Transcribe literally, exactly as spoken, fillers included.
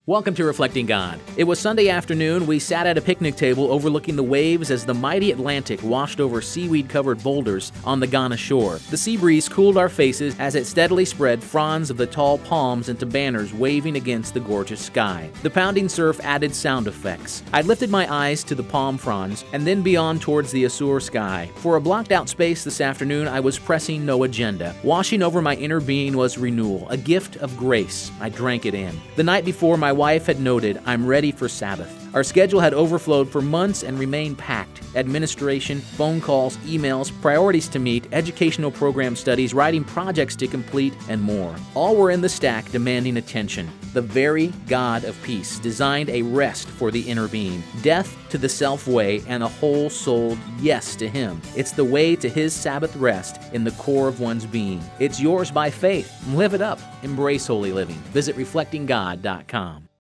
Welcome to Reflecting God. It was Sunday afternoon. We sat at a picnic table overlooking the waves as the mighty Atlantic washed over seaweed-covered boulders on the Ghana shore. The sea breeze cooled our faces as it steadily spread fronds of the tall palms into banners waving against the gorgeous sky. The pounding surf added sound effects. I lifted my eyes to the palm fronds and then beyond towards the azure sky. For a blocked-out space this afternoon, I was pressing no agenda. Washing over my inner being was renewal, a gift of grace. I drank it in. The night before, my wife had noted, "I'm ready for Sabbath." Our schedule had overflowed for months and remained packed. Administration, phone calls, emails, priorities to meet, educational program studies, writing projects to complete, and more. All were in the stack demanding attention. The very God of peace designed a rest for the inner being, death to the self-way, and a whole-souled yes to Him. It's the way to His Sabbath rest in the core of one's being. It's yours by faith. Live it up. Embrace holy living. Visit reflecting god dot com.